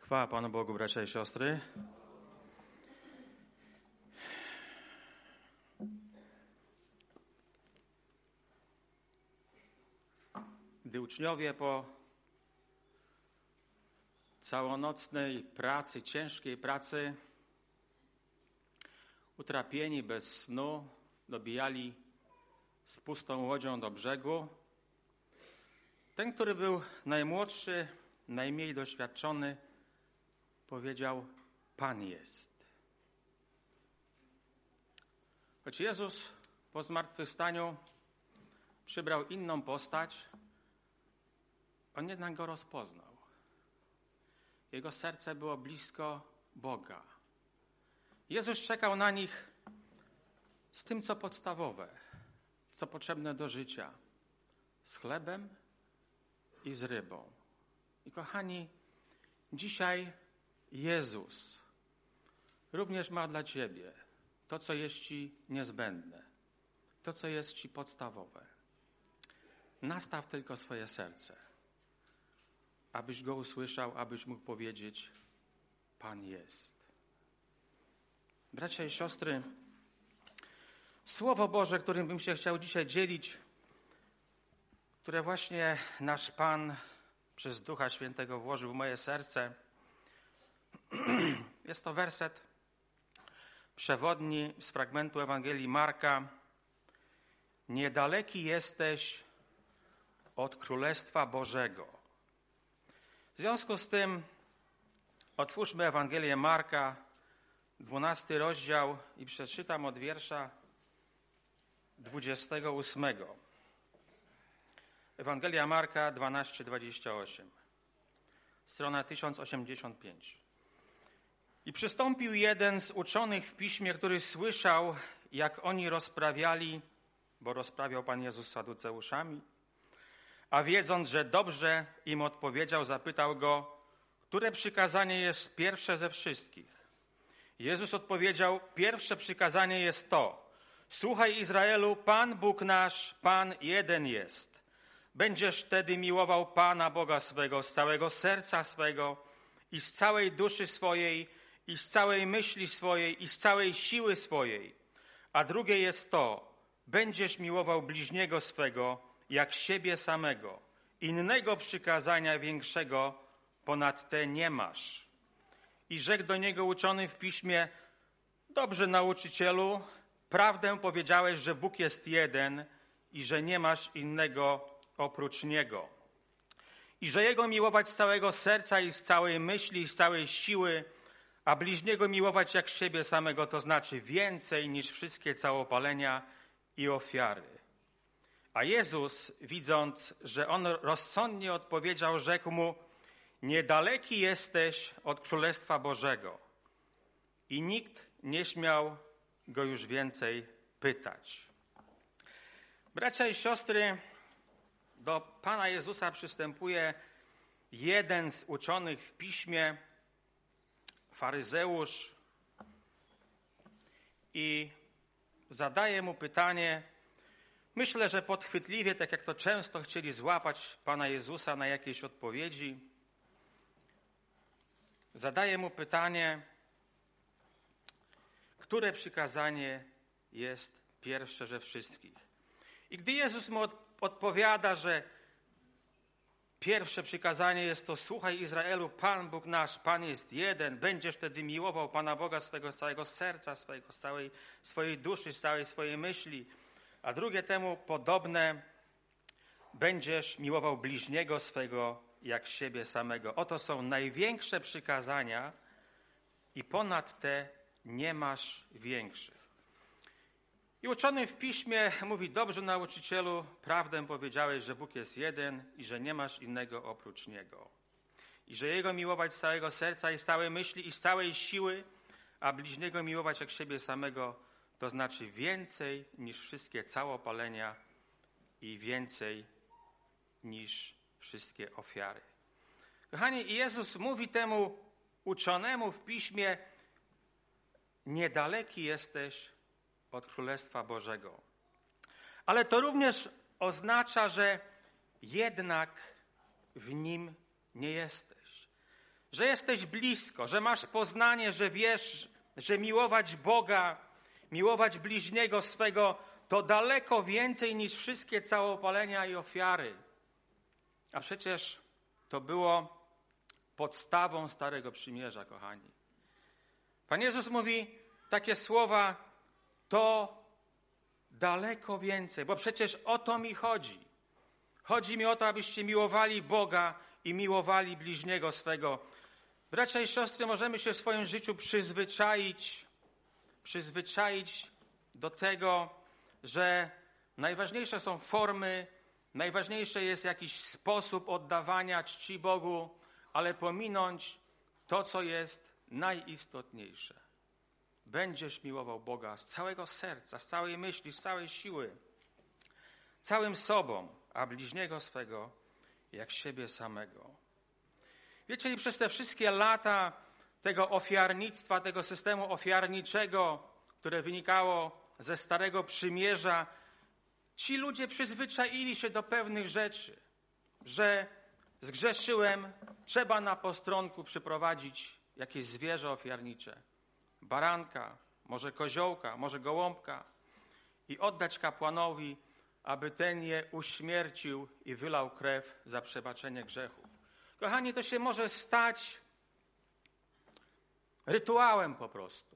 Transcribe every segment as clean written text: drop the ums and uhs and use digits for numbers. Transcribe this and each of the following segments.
Chwała Panu Bogu, bracia i siostry. Gdy uczniowie po całonocnej pracy, ciężkiej pracy, utrapieni, bez snu, dobijali z pustą łodzią do brzegu, ten, który był najmłodszy, najmniej doświadczony, powiedział: Pan jest. Choć Jezus po zmartwychwstaniu przybrał inną postać, on jednak go rozpoznał. Jego serce było blisko Boga. Jezus czekał na nich z tym, co podstawowe, co potrzebne do życia. Z chlebem i z rybą. I kochani, dzisiaj Jezus również ma dla ciebie to, co jest ci niezbędne, to, co jest ci podstawowe. Nastaw tylko swoje serce, abyś go usłyszał, abyś mógł powiedzieć: Pan jest. Bracia i siostry, Słowo Boże, którym bym się chciał dzisiaj dzielić, które właśnie nasz Pan przez Ducha Świętego włożył w moje serce, jest to werset przewodni z fragmentu Ewangelii Marka. Niedaleki jesteś od Królestwa Bożego. W związku z tym otwórzmy Ewangelię Marka, 12 rozdział i przeczytam od wiersza 28. Ewangelia Marka 12:28. Strona 1085. I przystąpił jeden z uczonych w piśmie, który słyszał, jak oni rozprawiali, bo rozprawiał Pan Jezus z Saduceuszami, a wiedząc, że dobrze im odpowiedział, zapytał go, które przykazanie jest pierwsze ze wszystkich. Jezus odpowiedział: pierwsze przykazanie jest to: słuchaj, Izraelu, Pan Bóg nasz, Pan jeden jest. Będziesz wtedy miłował Pana Boga swego z całego serca swego i z całej duszy swojej i z całej myśli swojej i z całej siły swojej. A drugie jest to: będziesz miłował bliźniego swego jak siebie samego. Innego przykazania większego ponad te nie masz. I rzekł do niego uczony w piśmie: dobrze, nauczycielu, prawdę powiedziałeś, że Bóg jest jeden i że nie masz innego oprócz Niego. I że Jego miłować z całego serca i z całej myśli i z całej siły, a bliźniego miłować jak siebie samego, to znaczy więcej niż wszystkie całopalenia i ofiary. A Jezus, widząc, że on rozsądnie odpowiedział, rzekł mu: niedaleki jesteś od Królestwa Bożego. I nikt nie śmiał go już więcej pytać. Bracia i siostry, do Pana Jezusa przystępuje jeden z uczonych w piśmie, faryzeusz, i zadaje mu pytanie. Myślę, że podchwytliwie, tak jak to często chcieli złapać Pana Jezusa na jakiejś odpowiedzi. Zadaje mu pytanie, które przykazanie jest pierwsze ze wszystkich. I gdy Jezus mu odpowiada, że pierwsze przykazanie jest to: słuchaj, Izraelu, Pan Bóg nasz, Pan jest jeden, będziesz wtedy miłował Pana Boga swego z całego serca swojego, z całej swojej duszy, z całej swojej myśli. A drugie temu podobne: będziesz miłował bliźniego swego jak siebie samego. Oto są największe przykazania i ponad te nie masz większych. I uczony w piśmie mówi: dobrze, nauczycielu, prawdę powiedziałeś, że Bóg jest jeden i że nie masz innego oprócz Niego. I że Jego miłować z całego serca i z całej myśli i z całej siły, a bliźniego miłować jak siebie samego, to znaczy więcej niż wszystkie całopalenia i więcej niż wszystkie ofiary. Kochani, Jezus mówi temu uczonemu w piśmie: niedaleki jesteś od Królestwa Bożego. Ale to również oznacza, że jednak w Nim nie jesteś. że jesteś blisko, że masz poznanie, że wiesz, że miłować Boga, miłować bliźniego swego to daleko więcej niż wszystkie całopalenia i ofiary. A przecież to było podstawą Starego Przymierza, kochani. Pan Jezus mówi takie słowa, to daleko więcej, bo przecież o to mi chodzi. Chodzi mi o to, abyście miłowali Boga i miłowali bliźniego swego. Bracia i siostry, możemy się w swoim życiu przyzwyczaić do tego, że najważniejsze są formy, najważniejszy jest jakiś sposób oddawania czci Bogu, ale pominąć to, co jest najistotniejsze. Będziesz miłował Boga z całego serca, z całej myśli, z całej siły, całym sobą, a bliźniego swego jak siebie samego. Wiecie, i przez te wszystkie lata tego ofiarnictwa, tego systemu ofiarniczego, które wynikało ze Starego Przymierza, ci ludzie przyzwyczaili się do pewnych rzeczy, że zgrzeszyłem, trzeba na postronku przyprowadzić jakieś zwierzę ofiarnicze, baranka, może koziołka, może gołąbka i oddać kapłanowi, aby ten je uśmiercił i wylał krew za przebaczenie grzechów. Kochani, to się może stać rytuałem po prostu.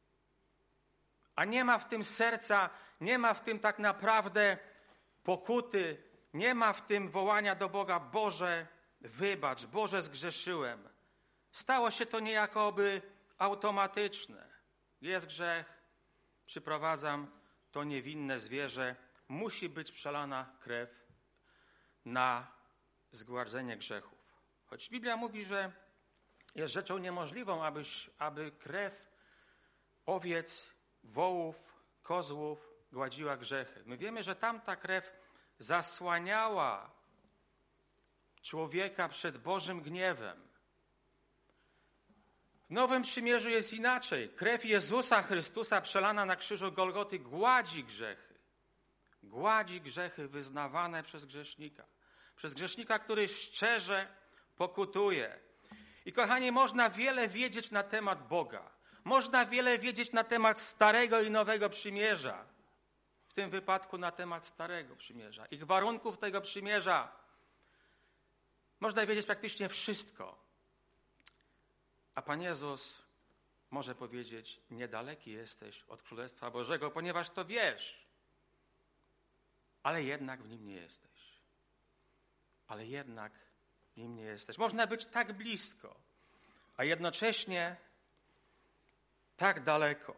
A nie ma w tym serca, nie ma w tym tak naprawdę pokuty, nie ma w tym wołania do Boga: Boże, wybacz, Boże, zgrzeszyłem. Stało się to niejakoby automatyczne. Jest grzech, przyprowadzam to niewinne zwierzę, musi być przelana krew na zgładzenie grzechów. Choć Biblia mówi, że jest rzeczą niemożliwą, aby krew owiec, wołów, kozłów gładziła grzechy. My wiemy, że tamta krew zasłaniała człowieka przed Bożym gniewem. W Nowym Przymierzu jest inaczej. Krew Jezusa Chrystusa przelana na krzyżu Golgoty gładzi grzechy. Gładzi grzechy wyznawane przez grzesznika. Przez grzesznika, który szczerze pokutuje. I kochani, można wiele wiedzieć na temat Boga. Można wiele wiedzieć na temat Starego i Nowego Przymierza. W tym wypadku na temat Starego Przymierza. Ich warunków tego przymierza. Można wiedzieć praktycznie wszystko. A Pan Jezus może powiedzieć: niedaleki jesteś od Królestwa Bożego, ponieważ to wiesz. Ale jednak w nim nie jesteś. Ale jednak w nim nie jesteś. Można być tak blisko, a jednocześnie tak daleko.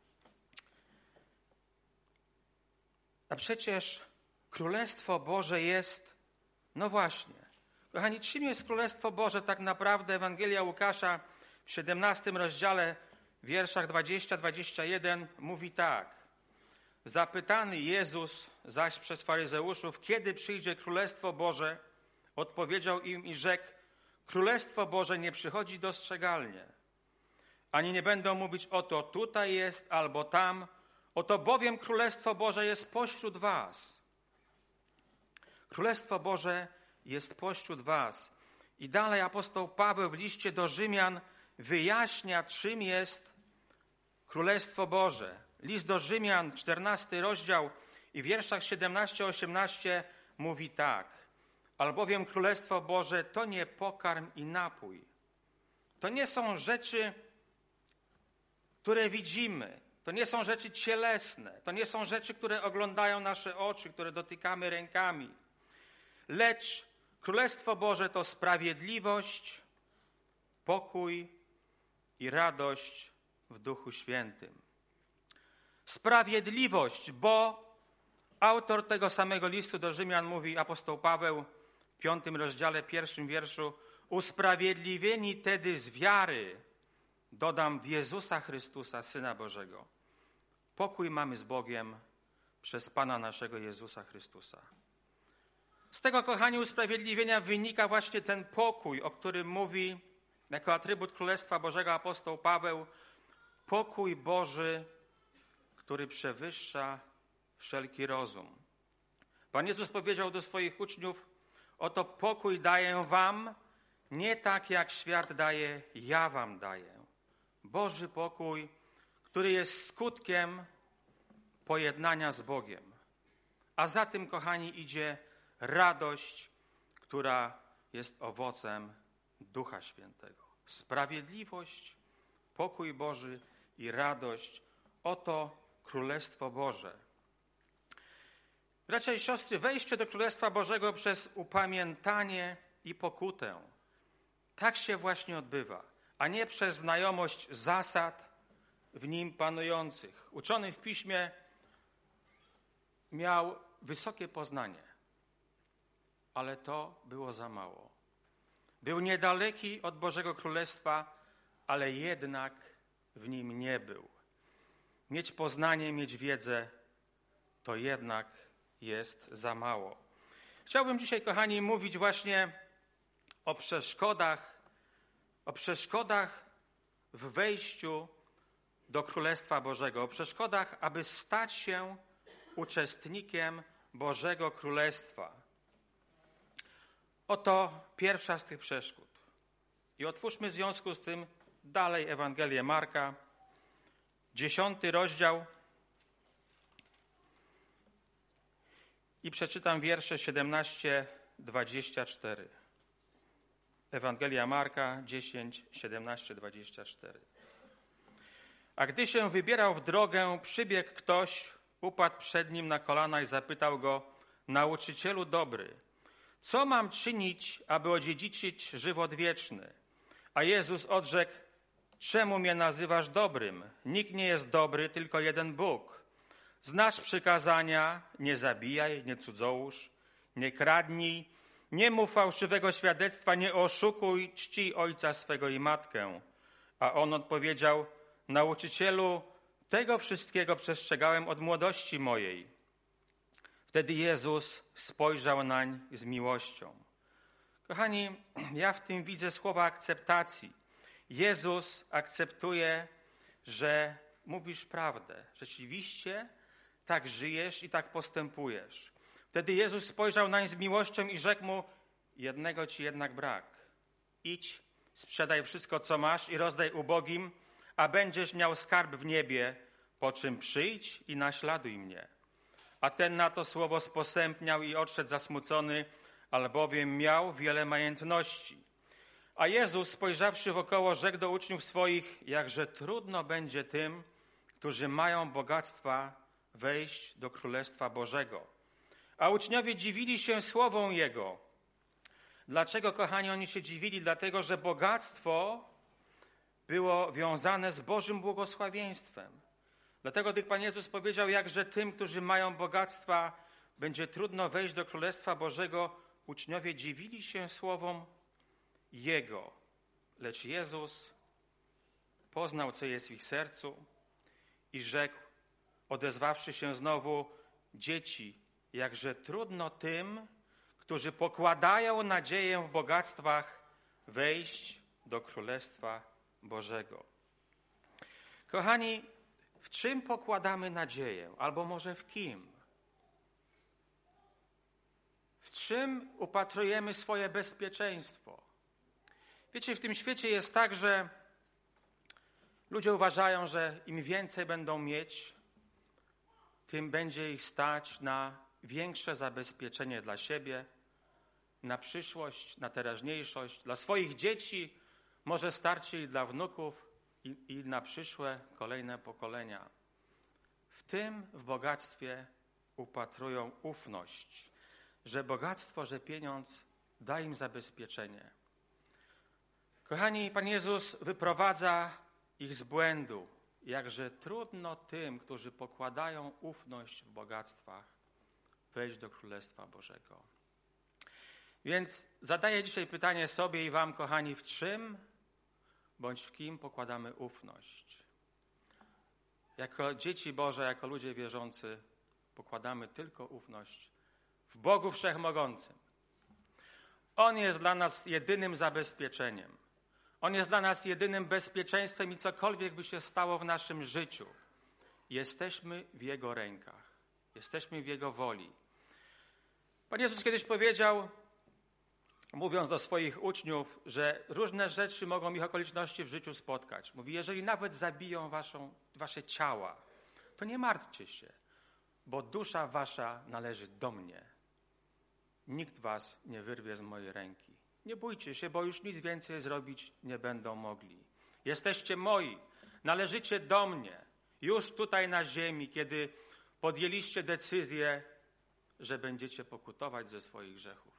A przecież Królestwo Boże jest, no właśnie. Kochani, czym jest Królestwo Boże tak naprawdę? Ewangelia Łukasza w 17 rozdziale, w wierszach 20-21 mówi tak. Zapytany Jezus zaś przez faryzeuszów, kiedy przyjdzie Królestwo Boże, odpowiedział im i rzekł: Królestwo Boże nie przychodzi dostrzegalnie, ani nie będą mówić: oto tutaj jest albo tam, oto bowiem Królestwo Boże jest pośród was. Królestwo Boże jest pośród was. I dalej apostoł Paweł w liście do Rzymian wyjaśnia, czym jest Królestwo Boże. List do Rzymian, 14 rozdział i w wierszach 17-18 mówi tak. Albowiem Królestwo Boże to nie pokarm i napój. To nie są rzeczy, które widzimy. To nie są rzeczy cielesne. To nie są rzeczy, które oglądają nasze oczy, które dotykamy rękami. Lecz Królestwo Boże to sprawiedliwość, pokój i radość w Duchu Świętym. Sprawiedliwość, bo autor tego samego listu do Rzymian mówi, apostoł Paweł w 5 rozdziale, 1 wierszu: usprawiedliwieni tedy z wiary, dodam, w Jezusa Chrystusa, Syna Bożego. Pokój mamy z Bogiem przez Pana naszego Jezusa Chrystusa. Z tego, kochani, usprawiedliwienia wynika właśnie ten pokój, o którym mówi jako atrybut Królestwa Bożego apostoł Paweł. Pokój Boży, który przewyższa wszelki rozum. Pan Jezus powiedział do swoich uczniów: oto pokój daję wam, Nie tak jak świat daje, ja wam daję. Boży pokój, który jest skutkiem pojednania z Bogiem. A za tym, kochani, idzie radość, która jest owocem Ducha Świętego. Sprawiedliwość, pokój Boży i radość. Oto Królestwo Boże. Bracia i siostry, wejście do Królestwa Bożego przez upamiętanie i pokutę. Tak się właśnie odbywa, a nie przez znajomość zasad w nim panujących. Uczony w Piśmie miał wysokie poznanie, ale to było za mało. Był niedaleki od Bożego Królestwa, ale jednak w nim nie był. Mieć poznanie, mieć wiedzę, to jednak jest za mało. Chciałbym dzisiaj, kochani, mówić właśnie o przeszkodach w wejściu do Królestwa Bożego, o przeszkodach, aby stać się uczestnikiem Bożego Królestwa. Oto pierwsza z tych przeszkód. I otwórzmy w związku z tym dalej Ewangelię Marka, 10 rozdział i przeczytam wiersze 17-24. Ewangelia Marka 10, 17, 24. A gdy się wybierał w drogę, przybiegł ktoś, upadł przed nim na kolana i zapytał go: Nauczycielu dobry, co mam czynić, aby odziedziczyć żywot wieczny? A Jezus odrzekł: Czemu mnie nazywasz dobrym? Nikt nie jest dobry, tylko jeden Bóg. Znasz przykazania: nie zabijaj, nie cudzołóż, nie kradnij, nie mów fałszywego świadectwa, nie oszukuj, czcij ojca swego i matkę. A on odpowiedział: Nauczycielu, tego wszystkiego przestrzegałem od młodości mojej. Wtedy Jezus spojrzał nań z miłością. Kochani, ja w tym widzę słowa akceptacji. Jezus akceptuje, że mówisz prawdę. Rzeczywiście tak żyjesz i tak postępujesz. Wtedy Jezus spojrzał nań z miłością i rzekł mu: jednego ci jednak brak. Idź, sprzedaj wszystko, co masz i rozdaj ubogim, a będziesz miał skarb w niebie, po czym przyjdź i naśladuj mnie. A ten na to słowo sposępniał i odszedł zasmucony, albowiem miał wiele majątności. A Jezus, spojrzawszy wokoło, rzekł do uczniów swoich: jakże trudno będzie tym, którzy mają bogactwa, wejść do Królestwa Bożego. A uczniowie dziwili się słowom Jego. Dlaczego, kochani, oni się dziwili? Dlatego, że bogactwo było wiązane z Bożym błogosławieństwem. Dlatego gdy Pan Jezus powiedział: jakże tym, którzy mają bogactwa, będzie trudno wejść do Królestwa Bożego, uczniowie dziwili się słowom Jego. Lecz Jezus poznał, co jest w ich sercu i rzekł, odezwawszy się znowu: dzieci, jakże trudno tym, którzy pokładają nadzieję w bogactwach, wejść do Królestwa Bożego. Kochani, w czym pokładamy nadzieję? Albo może w kim? W czym upatrujemy swoje bezpieczeństwo? Wiecie, w tym świecie jest tak, że ludzie uważają, że im więcej będą mieć, tym będzie ich stać na większe zabezpieczenie dla siebie, na przyszłość, na teraźniejszość, dla swoich dzieci, może starczy i dla wnuków i na przyszłe, kolejne pokolenia. W bogactwie upatrują ufność, że bogactwo, że pieniądz da im zabezpieczenie. Kochani, Pan Jezus wyprowadza ich z błędu. Jakże trudno tym, którzy pokładają ufność w bogactwach, wejść do Królestwa Bożego. Więc zadaję dzisiaj pytanie sobie i wam, kochani, w czym bądź w kim pokładamy ufność. Jako dzieci Boże, jako ludzie wierzący pokładamy tylko ufność w Bogu Wszechmogącym. On jest dla nas jedynym zabezpieczeniem. On jest dla nas jedynym bezpieczeństwem i cokolwiek by się stało w naszym życiu, jesteśmy w Jego rękach. Jesteśmy w Jego woli. Pan Jezus kiedyś powiedział: mówiąc do swoich uczniów, że różne rzeczy mogą ich okoliczności w życiu spotkać. Mówi, jeżeli nawet zabiją wasze ciała, to nie martwcie się, bo dusza wasza należy do mnie. Nikt was nie wyrwie z mojej ręki. Nie bójcie się, bo już nic więcej zrobić nie będą mogli. Jesteście moi, należycie do mnie. Już tutaj na ziemi, kiedy podjęliście decyzję, że będziecie pokutować ze swoich grzechów.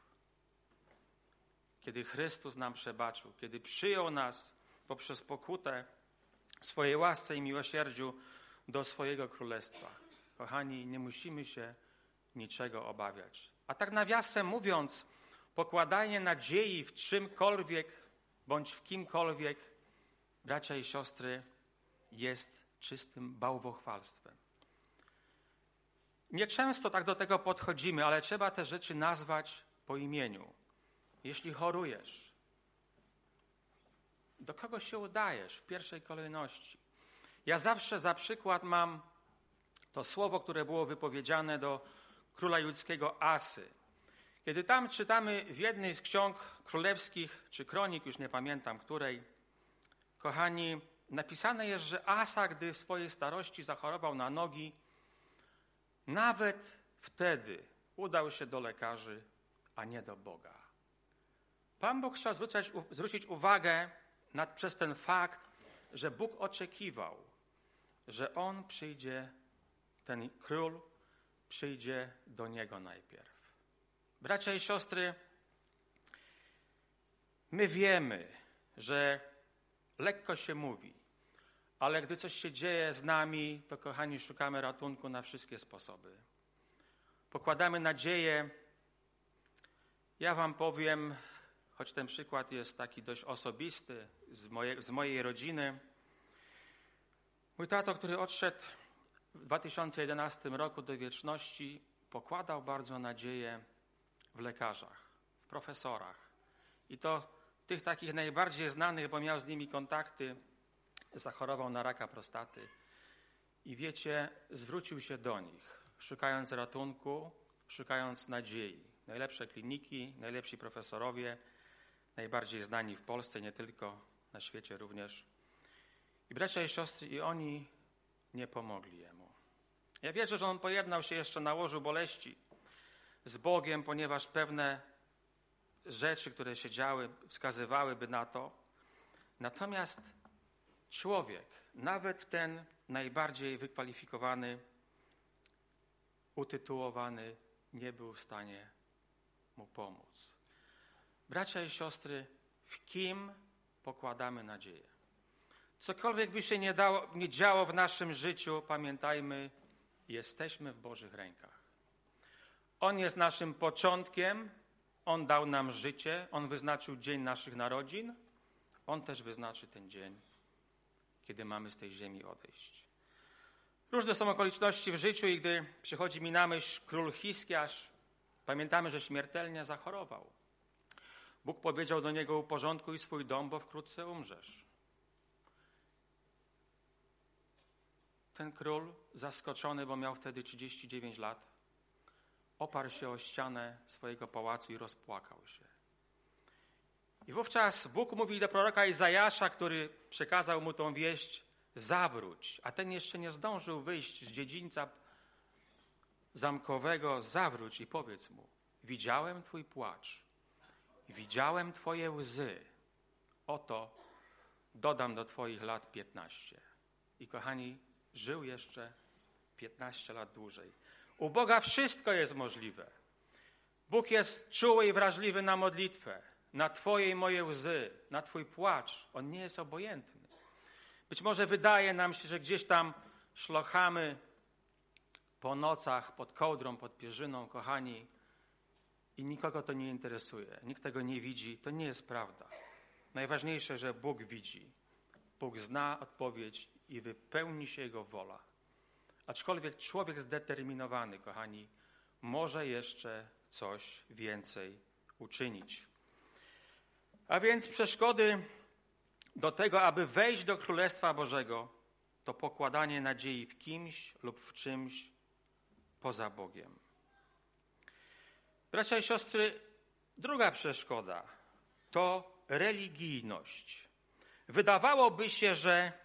Kiedy Chrystus nam przebaczył, kiedy przyjął nas poprzez pokutę w swojej łasce i miłosierdziu do swojego królestwa. Kochani, nie musimy się niczego obawiać. A tak nawiasem mówiąc, pokładanie nadziei w czymkolwiek bądź w kimkolwiek, bracia i siostry, jest czystym bałwochwalstwem. Nieczęsto tak do tego podchodzimy, ale trzeba te rzeczy nazwać po imieniu. Jeśli chorujesz, do kogo się udajesz w pierwszej kolejności? Ja zawsze za przykład mam to słowo, które było wypowiedziane do króla judzkiego Asy. Kiedy tam czytamy w jednej z ksiąg królewskich, czy kronik, już nie pamiętam której, kochani, napisane jest, że Asa, gdy w swojej starości zachorował na nogi, nawet wtedy udał się do lekarzy, a nie do Boga. Pan Bóg chciał zwrócić uwagę przez ten fakt, że Bóg oczekiwał, że On przyjdzie, ten król przyjdzie do Niego najpierw. Bracia i siostry, my wiemy, że lekko się mówi, ale gdy coś się dzieje z nami, to kochani, szukamy ratunku na wszystkie sposoby. Pokładamy nadzieję. Ja wam powiem, choć ten przykład jest taki dość osobisty, z mojej rodziny. Mój tato, który odszedł w 2011 roku do wieczności, pokładał bardzo nadzieję w lekarzach, w profesorach. I to tych takich najbardziej znanych, bo miał z nimi kontakty, zachorował na raka prostaty. I wiecie, zwrócił się do nich, szukając ratunku, szukając nadziei. Najlepsze kliniki, najlepsi profesorowie, najbardziej znani w Polsce, nie tylko, na świecie również. I bracia i siostry, i oni nie pomogli jemu. Ja wierzę, że on pojednał się jeszcze na łożu boleści z Bogiem, ponieważ pewne rzeczy, które się działy, wskazywałyby na to. Natomiast człowiek, nawet ten najbardziej wykwalifikowany, utytułowany, nie był w stanie mu pomóc. Bracia i siostry, w kim pokładamy nadzieję? Cokolwiek by się nie działo w naszym życiu, pamiętajmy, jesteśmy w Bożych rękach. On jest naszym początkiem, On dał nam życie, On wyznaczył dzień naszych narodzin, On też wyznaczy ten dzień, kiedy mamy z tej ziemi odejść. Różne są okoliczności w życiu i gdy przychodzi mi na myśl król Hiskiarz, pamiętamy, że śmiertelnie zachorował. Bóg powiedział do niego: uporządkuj swój dom, bo wkrótce umrzesz. Ten król, zaskoczony, bo miał wtedy 39 lat, oparł się o ścianę swojego pałacu i rozpłakał się. I wówczas Bóg mówi do proroka Izajasza, który przekazał mu tą wieść: zawróć. A ten jeszcze nie zdążył wyjść z dziedzińca zamkowego. Zawróć i powiedz mu: widziałem twój płacz, widziałem twoje łzy. Oto dodam do twoich lat 15. I kochani, żył jeszcze 15 lat dłużej. U Boga wszystko jest możliwe. Bóg jest czuły i wrażliwy na modlitwę, na twoje i moje łzy, na twój płacz. On nie jest obojętny. Być może wydaje nam się, że gdzieś tam szlochamy po nocach, pod kołdrą, pod pierzyną, kochani, i nikogo to nie interesuje. Nikt tego nie widzi. To nie jest prawda. Najważniejsze, że Bóg widzi. Bóg zna odpowiedź i wypełni się Jego wola. Aczkolwiek człowiek zdeterminowany, kochani, może jeszcze coś więcej uczynić. A więc przeszkody do tego, aby wejść do Królestwa Bożego, to pokładanie nadziei w kimś lub w czymś poza Bogiem. Bracia i siostry, Druga przeszkoda to religijność. Wydawałoby się,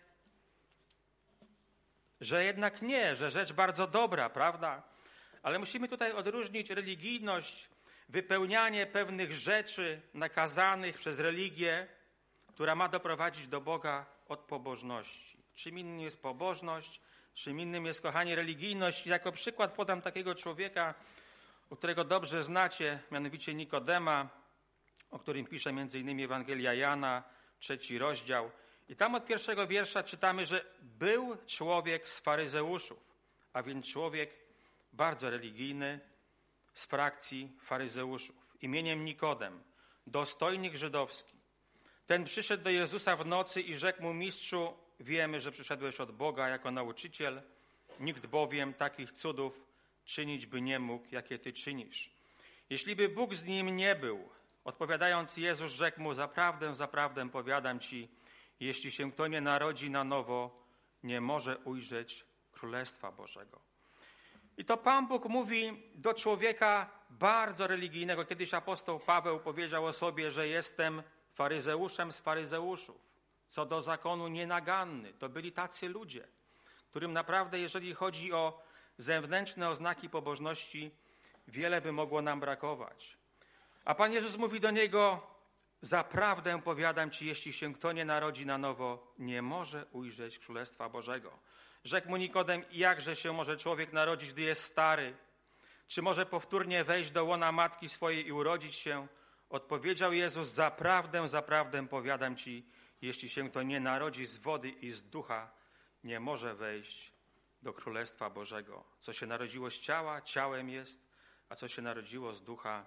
że jednak nie, że rzecz bardzo dobra, prawda? Ale musimy tutaj odróżnić religijność, wypełnianie pewnych rzeczy nakazanych przez religię, która ma doprowadzić do Boga, od pobożności. Czym innym jest pobożność, czym innym jest, kochani, religijność. Jako przykład podam takiego człowieka, którego dobrze znacie, mianowicie Nikodema, o którym pisze m.in. Ewangelia Jana, 3 rozdział. I tam od 1 wiersza czytamy, że był człowiek z faryzeuszów, a więc człowiek bardzo religijny z frakcji faryzeuszów, imieniem Nikodem, dostojnik żydowski. Ten przyszedł do Jezusa w nocy i rzekł mu: Mistrzu, wiemy, że przyszedłeś od Boga jako nauczyciel, nikt bowiem takich cudów czynić by nie mógł, jakie ty czynisz. Jeśli by Bóg z nim nie był, odpowiadając Jezus rzekł mu: Zaprawdę, zaprawdę powiadam ci, jeśli się kto nie narodzi na nowo, nie może ujrzeć Królestwa Bożego. I to Pan Bóg mówi do człowieka bardzo religijnego. Kiedyś apostoł Paweł powiedział o sobie, że jestem faryzeuszem z faryzeuszów. Co do zakonu nienaganny. To byli tacy ludzie, którym naprawdę, jeżeli chodzi o zewnętrzne oznaki pobożności, wiele by mogło nam brakować. A Pan Jezus mówi do niego: Zaprawdę powiadam ci, jeśli się kto nie narodzi na nowo, nie może ujrzeć Królestwa Bożego. Rzekł mu Nikodem: jakże się może człowiek narodzić, gdy jest stary? Czy może powtórnie wejść do łona matki swojej i urodzić się? Odpowiedział Jezus: Zaprawdę, zaprawdę powiadam ci, jeśli się kto nie narodzi z wody i z ducha, nie może wejść do Królestwa Bożego. Co się narodziło z ciała, ciałem jest, a co się narodziło z ducha,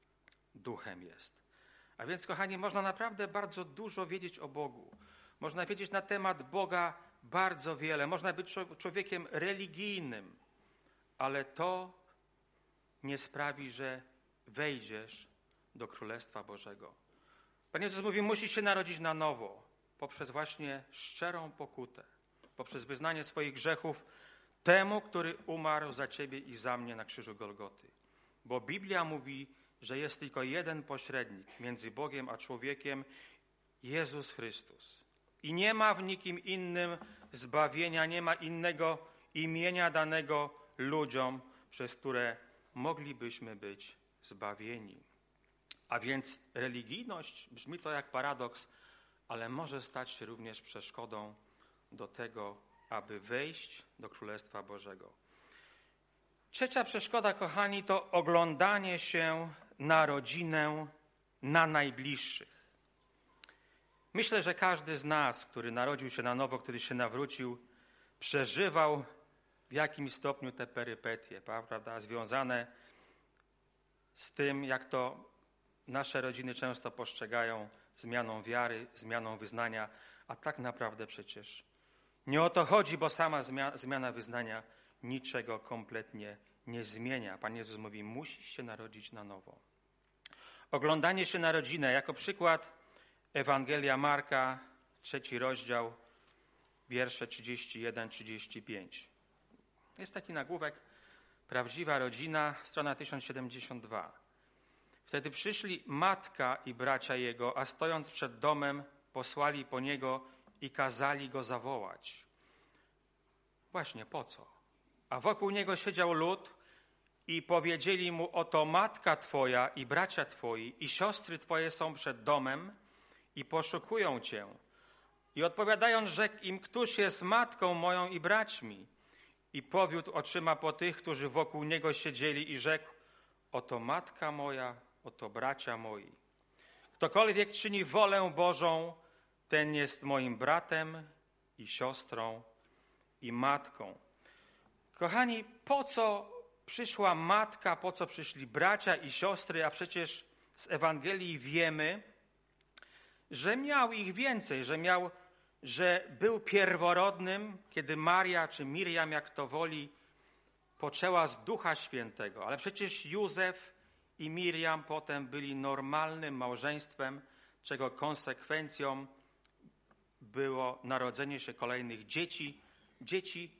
duchem jest. A więc, kochani, można naprawdę bardzo dużo wiedzieć o Bogu. Można wiedzieć na temat Boga bardzo wiele. Można być człowiekiem religijnym, ale to nie sprawi, że wejdziesz do Królestwa Bożego. Pan Jezus mówi: musisz się narodzić na nowo, poprzez właśnie szczerą pokutę, poprzez wyznanie swoich grzechów temu, który umarł za ciebie i za mnie na krzyżu Golgoty. Bo Biblia mówi, że jest tylko jeden pośrednik między Bogiem a człowiekiem, Jezus Chrystus. I nie ma w nikim innym zbawienia, nie ma innego imienia danego ludziom, przez które moglibyśmy być zbawieni. A więc religijność, brzmi to jak paradoks, ale może stać się również przeszkodą do tego, aby wejść do Królestwa Bożego. Trzecia przeszkoda, kochani, to oglądanie się na rodzinę, na najbliższych. Myślę, że każdy z nas, który narodził się na nowo, który się nawrócił, przeżywał w jakimś stopniu te perypetie, prawda, związane z tym, jak to nasze rodziny często postrzegają zmianą wiary, zmianą wyznania, a tak naprawdę przecież nie o to chodzi, bo sama zmiana wyznania niczego kompletnie nie zmienia. Pan Jezus mówi: musisz się narodzić na nowo. Oglądanie się na rodzinę, jako przykład Ewangelia Marka, 3 rozdział, wiersze 31-35. Jest taki nagłówek: Prawdziwa rodzina, strona 1072. Wtedy przyszli matka i bracia jego, a stojąc przed domem, posłali po niego i kazali go zawołać. Właśnie po co? A wokół niego siedział lud i powiedzieli mu: oto matka twoja i bracia twoi i siostry twoje są przed domem i poszukują cię. I odpowiadając, rzekł im: któż jest matką moją i braćmi? I powiódł oczyma po tych, którzy wokół niego siedzieli i rzekł: oto matka moja, oto bracia moi. Ktokolwiek czyni wolę Bożą, ten jest moim bratem i siostrą i matką. Kochani, po co przyszła matka, po co przyszli bracia i siostry, a przecież z Ewangelii wiemy, że miał ich więcej, że był pierworodnym, kiedy Maria czy Miriam, jak to woli, poczęła z Ducha Świętego. Ale przecież Józef i Miriam potem byli normalnym małżeństwem, czego konsekwencją było narodzenie się kolejnych dzieci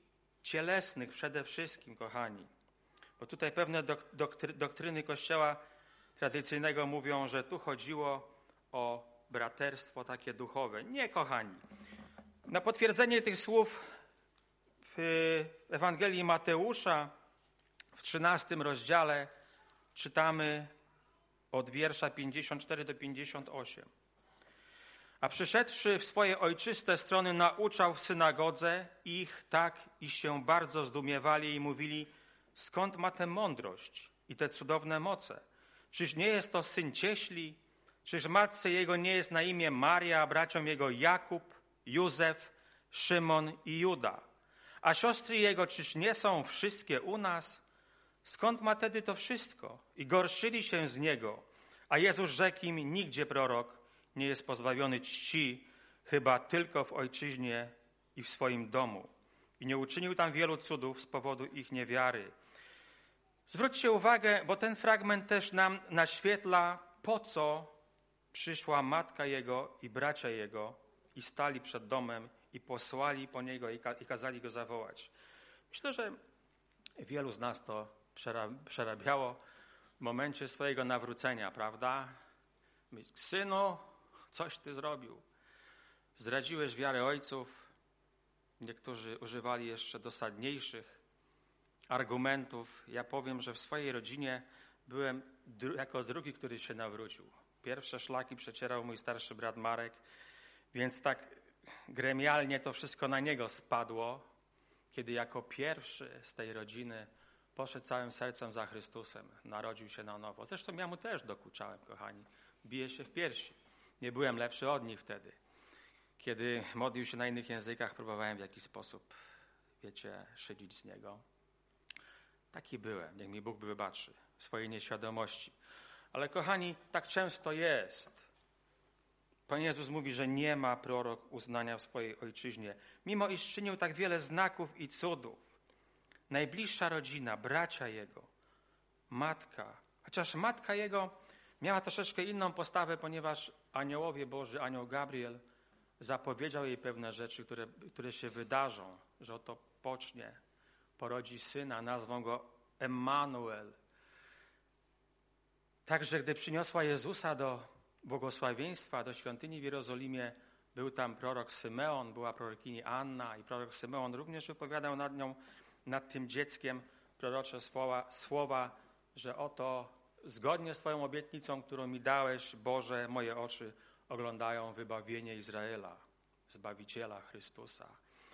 cielesnych przede wszystkim, kochani. Bo tutaj pewne doktryny Kościoła tradycyjnego mówią, że tu chodziło o braterstwo takie duchowe. Nie, kochani. Na potwierdzenie tych słów w Ewangelii Mateusza w 13 rozdziale czytamy od wiersza 54 do 58. A przyszedłszy w swoje ojczyste strony, nauczał w synagodze ich tak, iż się bardzo zdumiewali i mówili, skąd ma tę mądrość i te cudowne moce? Czyż nie jest to syn cieśli? Czyż matce jego nie jest na imię Maria, a braciom jego Jakub, Józef, Szymon i Juda? A siostry jego czyż nie są wszystkie u nas? Skąd ma tedy to wszystko? I gorszyli się z niego. A Jezus rzekł im, nigdzie prorok nie jest pozbawiony czci, chyba tylko w ojczyźnie i w swoim domu. I nie uczynił tam wielu cudów z powodu ich niewiary. Zwróćcie uwagę, bo ten fragment też nam naświetla, po co przyszła matka jego i bracia jego i stali przed domem i posłali po niego i kazali go zawołać. Myślę, że wielu z nas to przerabiało w momencie swojego nawrócenia, prawda? Synu, coś ty zrobił. Zdradziłeś wiarę ojców. Niektórzy używali jeszcze dosadniejszych argumentów. Ja powiem, że w swojej rodzinie byłem jako drugi, który się nawrócił. Pierwsze szlaki przecierał mój starszy brat Marek, więc tak gremialnie to wszystko na niego spadło, kiedy jako pierwszy z tej rodziny poszedł całym sercem za Chrystusem, narodził się na nowo. Zresztą ja mu też dokuczałem, kochani. Biję się w piersi. Nie byłem lepszy od nich wtedy. Kiedy modlił się na innych językach, próbowałem w jakiś sposób, wiecie, szydzić z niego. Taki byłem, niech mi Bóg wybaczy, w swojej nieświadomości. Ale kochani, tak często jest. Pan Jezus mówi, że nie ma prorok uznania w swojej ojczyźnie. Mimo iż czynił tak wiele znaków i cudów. Najbliższa rodzina, bracia jego, matka. Chociaż matka jego miała troszeczkę inną postawę, ponieważ aniołowie Boży, anioł Gabriel zapowiedział jej pewne rzeczy, które się wydarzą, że oto pocznie, porodzi syna, nazwą go Emmanuel. Także gdy przyniosła Jezusa do błogosławieństwa, do świątyni w Jerozolimie, był tam prorok Symeon, była prorokini Anna i prorok Symeon również wypowiadał nad tym dzieckiem prorocze słowa, że oto zgodnie z Twoją obietnicą, którą mi dałeś, Boże, moje oczy oglądają wybawienie Izraela, Zbawiciela Chrystusa.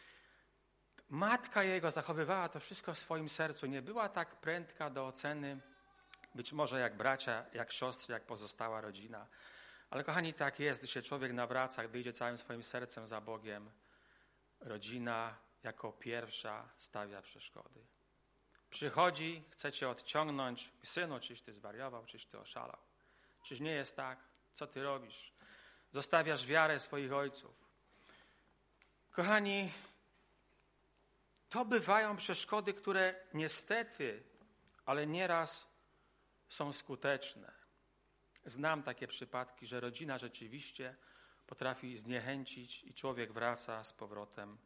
Matka jego zachowywała to wszystko w swoim sercu. Nie była tak prędka do oceny, być może jak bracia, jak siostry, jak pozostała rodzina. Ale kochani, tak jest, gdy się człowiek nawraca, gdy idzie całym swoim sercem za Bogiem, rodzina jako pierwsza stawia przeszkody. Przychodzi, chce cię odciągnąć. Synu, czyś ty zwariował, czyś ty oszalał. Czyż nie jest tak? Co ty robisz? Zostawiasz wiarę swoich ojców. Kochani, to bywają przeszkody, które niestety, ale nieraz są skuteczne. Znam takie przypadki, że rodzina rzeczywiście potrafi zniechęcić i człowiek wraca z powrotem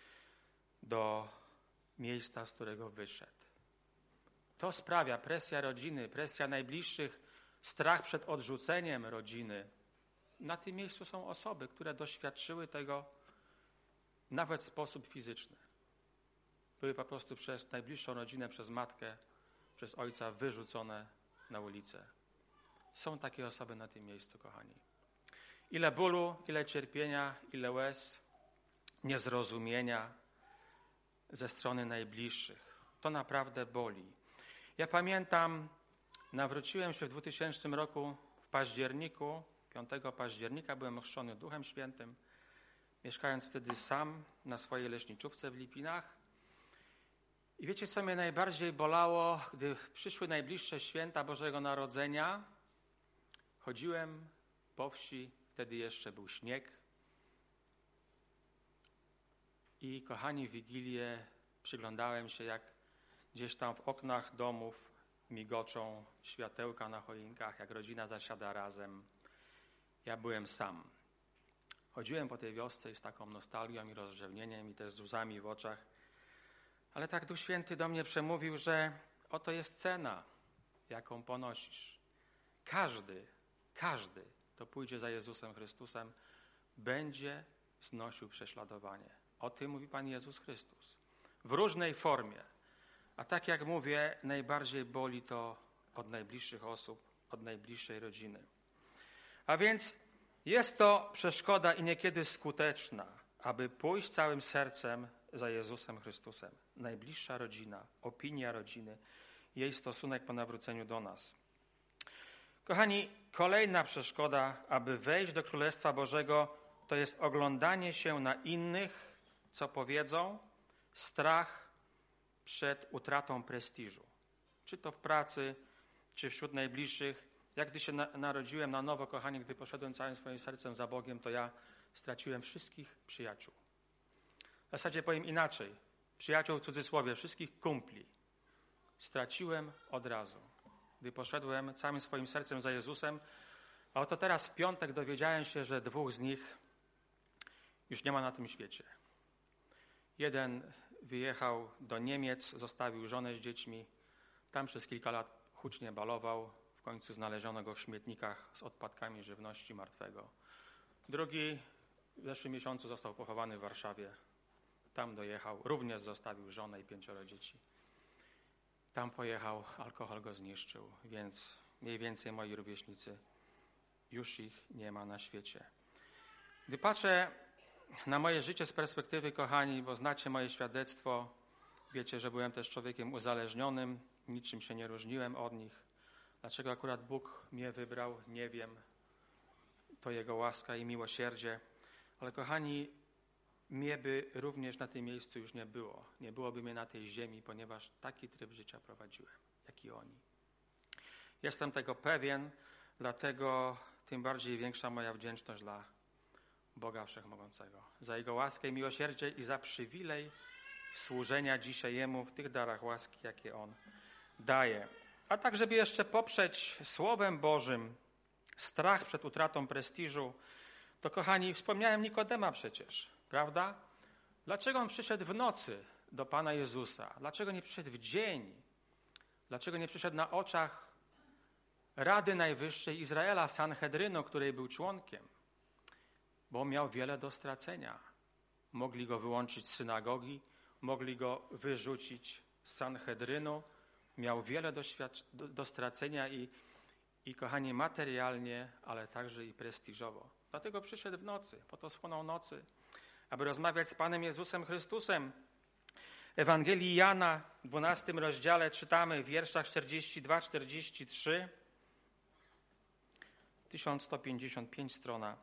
do miejsca, z którego wyszedł. To sprawia presja rodziny, presja najbliższych, strach przed odrzuceniem rodziny. Na tym miejscu są osoby, które doświadczyły tego nawet w sposób fizyczny. Były po prostu przez najbliższą rodzinę, przez matkę, przez ojca wyrzucone na ulicę. Są takie osoby na tym miejscu, kochani. Ile bólu, ile cierpienia, ile łez, niezrozumienia ze strony najbliższych. To naprawdę boli. Ja pamiętam, nawróciłem się w 2000 roku w październiku, 5 października byłem ochrzczony Duchem Świętym, mieszkając wtedy sam na swojej leśniczówce w Lipinach. I wiecie, co mnie najbardziej bolało, gdy przyszły najbliższe święta Bożego Narodzenia? Chodziłem po wsi, wtedy jeszcze był śnieg. I kochani, w Wigilię przyglądałem się, jak gdzieś tam w oknach domów migoczą światełka na choinkach, jak rodzina zasiada razem. Ja byłem sam. Chodziłem po tej wiosce z taką nostalgią i rozrzewnieniem i też z łzami w oczach. Ale tak Duch Święty do mnie przemówił, że oto jest cena, jaką ponosisz. każdy, kto pójdzie za Jezusem Chrystusem, będzie znosił prześladowanie. O tym mówi Pan Jezus Chrystus. W różnej formie. A tak jak mówię, najbardziej boli to od najbliższych osób, od najbliższej rodziny. A więc jest to przeszkoda i niekiedy skuteczna, aby pójść całym sercem za Jezusem Chrystusem. Najbliższa rodzina, opinia rodziny, jej stosunek po nawróceniu do nas. Kochani, kolejna przeszkoda, aby wejść do Królestwa Bożego, to jest oglądanie się na innych, co powiedzą, strach przed utratą prestiżu. Czy to w pracy, czy wśród najbliższych. Jak gdy się narodziłem na nowo, kochani, gdy poszedłem całym swoim sercem za Bogiem, to ja straciłem wszystkich przyjaciół. W zasadzie powiem inaczej. Przyjaciół w cudzysłowie, wszystkich kumpli. Straciłem od razu. Gdy poszedłem całym swoim sercem za Jezusem, a oto teraz w piątek dowiedziałem się, że 2 z nich już nie ma na tym świecie. Jeden wyjechał do Niemiec, zostawił żonę z dziećmi. Tam przez kilka lat hucznie balował. W końcu znaleziono go w śmietnikach z odpadkami żywności martwego. Drugi w zeszłym miesiącu został pochowany w Warszawie. Tam dojechał, również zostawił żonę i 5 dzieci. Tam pojechał, alkohol go zniszczył, więc mniej więcej moi rówieśnicy, już ich nie ma na świecie. Gdy patrzę na moje życie z perspektywy, kochani, bo znacie moje świadectwo, wiecie, że byłem też człowiekiem uzależnionym, niczym się nie różniłem od nich. Dlaczego akurat Bóg mnie wybrał, nie wiem. To Jego łaska i miłosierdzie. Ale kochani, mnie by również na tym miejscu już nie było. Nie byłoby mnie na tej ziemi, ponieważ taki tryb życia prowadziłem, jak i oni. Jestem tego pewien, dlatego tym bardziej większa moja wdzięczność dla Boga Wszechmogącego. Za Jego łaskę i miłosierdzie i za przywilej służenia dzisiaj Jemu w tych darach łaski, jakie On daje. A tak, żeby jeszcze poprzeć Słowem Bożym strach przed utratą prestiżu, to kochani, wspomniałem Nikodema przecież, prawda? Dlaczego on przyszedł w nocy do Pana Jezusa? Dlaczego nie przyszedł w dzień? Dlaczego nie przyszedł na oczach Rady Najwyższej Izraela, Sanhedrynu, której był członkiem? Bo miał wiele do stracenia. Mogli go wyłączyć z synagogi, mogli go wyrzucić z Sanhedrynu. Miał wiele do stracenia i kochani, materialnie, ale także i prestiżowo. Dlatego przyszedł w nocy, po to schłonął nocy, aby rozmawiać z Panem Jezusem Chrystusem. Ewangelii Jana w 12 rozdziale czytamy w wierszach 42-43, 1155 strona.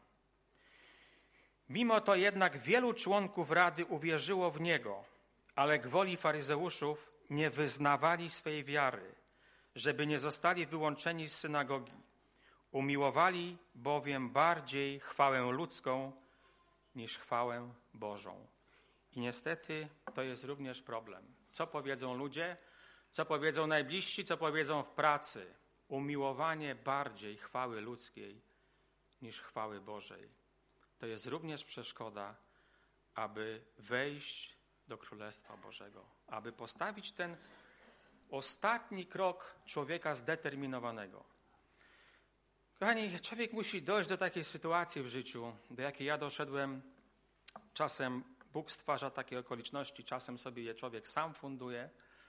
Mimo to jednak wielu członków Rady uwierzyło w Niego, ale gwoli faryzeuszów nie wyznawali swej wiary, żeby nie zostali wyłączeni z synagogi. Umiłowali bowiem bardziej chwałę ludzką niż chwałę Bożą. I niestety to jest również problem. Co powiedzą ludzie, co powiedzą najbliżsi, co powiedzą w pracy. Umiłowanie bardziej chwały ludzkiej niż chwały Bożej. To jest również przeszkoda, aby wejść do Królestwa Bożego. Aby postawić ten ostatni krok człowieka zdeterminowanego. Kochani, człowiek musi dojść do takiej sytuacji w życiu, do jakiej ja doszedłem. Czasem Bóg stwarza takie okoliczności, czasem sobie je człowiek sam funduje,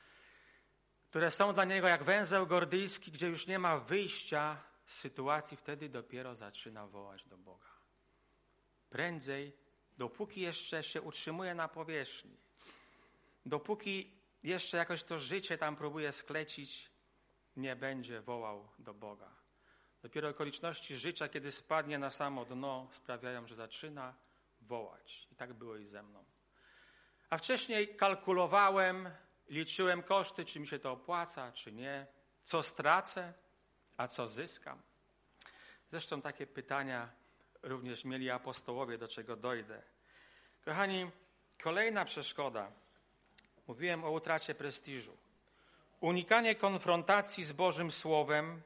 które są dla niego jak węzeł gordyjski, gdzie już nie ma wyjścia z sytuacji, wtedy dopiero zaczyna wołać do Boga. Prędzej, dopóki jeszcze się utrzymuje na powierzchni, dopóki jeszcze jakoś to życie tam próbuje sklecić, nie będzie wołał do Boga. Dopiero okoliczności życia, kiedy spadnie na samo dno, sprawiają, że zaczyna wołać. I tak było i ze mną. A wcześniej kalkulowałem, liczyłem koszty, czy mi się to opłaca, czy nie, co stracę, a co zyskam. Zresztą takie pytania również mieli apostołowie, do czego dojdę. Kochani, kolejna przeszkoda. Mówiłem o utracie prestiżu. Unikanie konfrontacji z Bożym Słowem,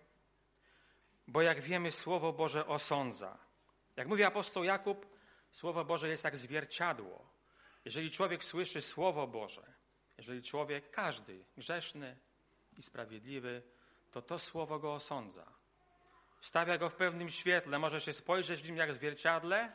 bo jak wiemy, Słowo Boże osądza. Jak mówi apostoł Jakub, Słowo Boże jest jak zwierciadło. Jeżeli człowiek słyszy Słowo Boże, jeżeli człowiek, każdy, grzeszny i sprawiedliwy, to Słowo go osądza. Stawia go w pewnym świetle, może się spojrzeć w nim jak w zwierciadle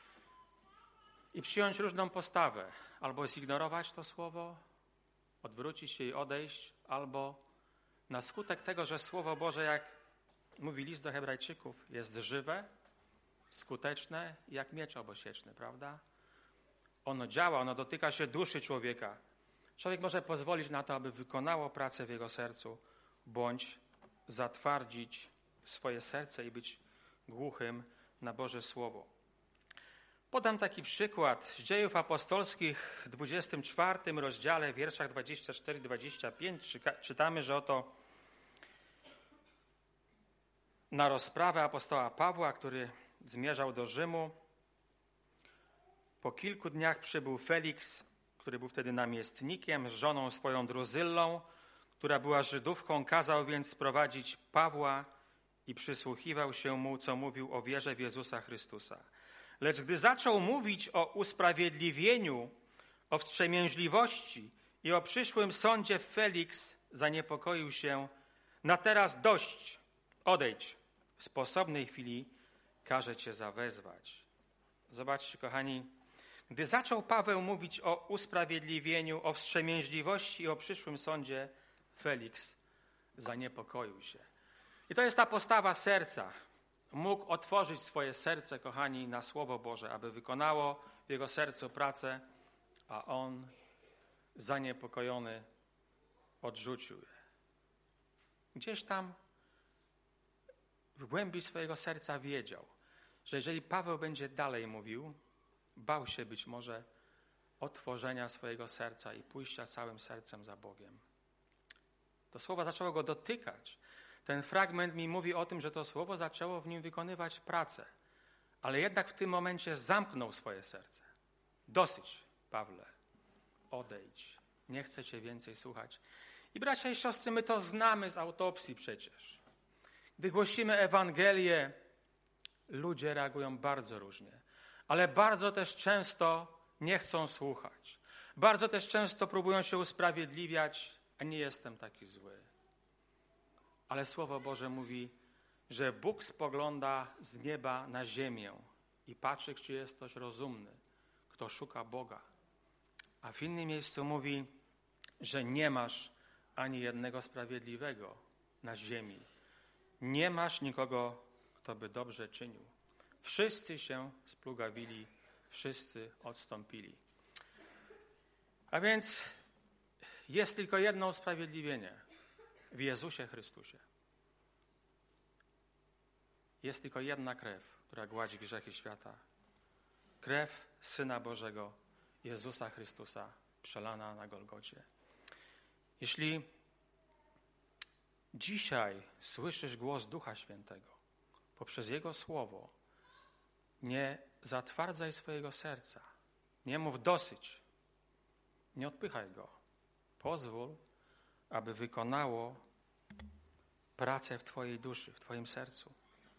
i przyjąć różną postawę. Albo zignorować to słowo, odwrócić się i odejść, albo na skutek tego, że Słowo Boże, jak mówi list do Hebrajczyków, jest żywe, skuteczne, jak miecz obosieczny, prawda? Ono działa, ono dotyka się duszy człowieka. Człowiek może pozwolić na to, aby wykonało pracę w jego sercu, bądź zatwardzić swoje serce i być głuchym na Boże Słowo. Podam taki przykład z Dziejów Apostolskich w 24 rozdziale, w wierszach 24-25. Czytamy, że oto na rozprawę apostoła Pawła, który zmierzał do Rzymu, po kilku dniach przybył Feliks, który był wtedy namiestnikiem, z żoną swoją Druzyllą, która była Żydówką. Kazał więc sprowadzić Pawła i przysłuchiwał się mu, co mówił o wierze w Jezusa Chrystusa. Lecz gdy zaczął mówić o usprawiedliwieniu, o wstrzemięźliwości i o przyszłym sądzie, Feliks zaniepokoił się. Na teraz dość, odejdź. W sposobnej chwili każe cię zawezwać. Zobaczcie, kochani, gdy zaczął Paweł mówić o usprawiedliwieniu, o wstrzemięźliwości i o przyszłym sądzie, Feliks zaniepokoił się. I to jest ta postawa serca. Mógł otworzyć swoje serce, kochani, na Słowo Boże, aby wykonało w jego sercu pracę, a on zaniepokojony odrzucił je. Gdzieś tam w głębi swojego serca wiedział, że jeżeli Paweł będzie dalej mówił, bał się być może otworzenia swojego serca i pójścia całym sercem za Bogiem. To słowo zaczęło go dotykać. Ten fragment mi mówi o tym, że to słowo zaczęło w nim wykonywać pracę, ale jednak w tym momencie zamknął swoje serce. Dosyć, Pawle, odejdź, nie chcę cię więcej słuchać. I bracia i siostry, my to znamy z autopsji przecież. Gdy głosimy Ewangelię, ludzie reagują bardzo różnie, ale bardzo też często nie chcą słuchać. Bardzo też często próbują się usprawiedliwiać, a nie jestem taki zły. Ale Słowo Boże mówi, że Bóg spogląda z nieba na ziemię i patrzy, czy jest ktoś rozumny, kto szuka Boga. A w innym miejscu mówi, że nie masz ani jednego sprawiedliwego na ziemi. Nie masz nikogo, kto by dobrze czynił. Wszyscy się splugawili, wszyscy odstąpili. A więc jest tylko jedno usprawiedliwienie w Jezusie Chrystusie. Jest tylko jedna krew, która gładzi grzechy świata. Krew Syna Bożego, Jezusa Chrystusa, przelana na Golgocie. Jeśli dzisiaj słyszysz głos Ducha Świętego poprzez Jego Słowo, nie zatwardzaj swojego serca. Nie mów dosyć. Nie odpychaj go. Pozwól, aby wykonało pracę w twojej duszy, w twoim sercu.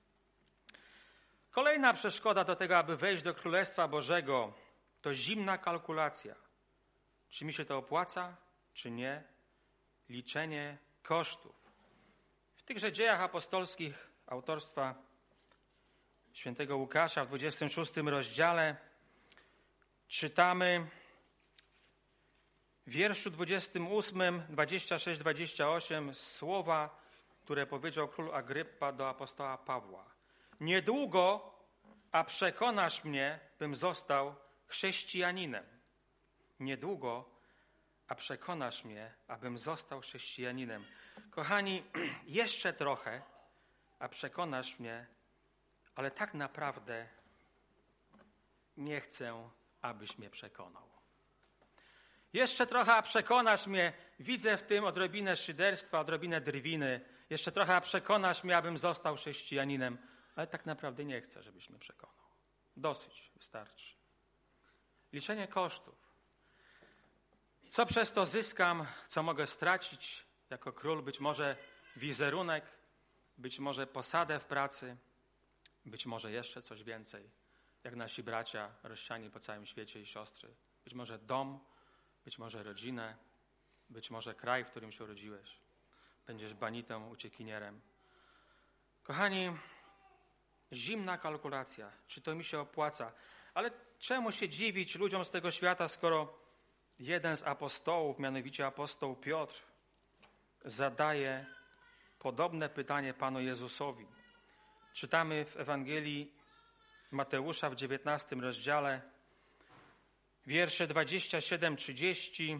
Kolejna przeszkoda do tego, aby wejść do Królestwa Bożego, to zimna kalkulacja. Czy mi się to opłaca, czy nie? Liczenie kosztów. W tychże dziejach apostolskich autorstwa świętego Łukasza w 26 rozdziale czytamy w wierszu 28, 26-28 słowa, które powiedział król Agrypa do apostoła Pawła. Niedługo, a przekonasz mnie, bym został chrześcijaninem. Niedługo, a przekonasz mnie, abym został chrześcijaninem. Kochani, jeszcze trochę, a przekonasz mnie, ale tak naprawdę nie chcę, abyś mnie przekonał. Jeszcze trochę, a przekonasz mnie, widzę w tym odrobinę szyderstwa, odrobinę drwiny. Jeszcze trochę, a przekonasz mnie, abym został chrześcijaninem, ale tak naprawdę nie chcę, żebyś mnie przekonał. Dosyć, wystarczy. Liczenie kosztów. Co przez to zyskam, co mogę stracić jako król? Być może wizerunek, być może posadę w pracy, być może jeszcze coś więcej, jak nasi bracia rozsiani po całym świecie i siostry. Być może dom, być może rodzinę, być może kraj, w którym się urodziłeś. Będziesz banitą, uciekinierem. Kochani, Zimna kalkulacja, czy to mi się opłaca. Ale czemu się dziwić ludziom z tego świata, skoro jeden z apostołów, mianowicie apostoł Piotr, zadaje podobne pytanie Panu Jezusowi. Czytamy w Ewangelii Mateusza w 19 rozdziale, wiersze 27-30.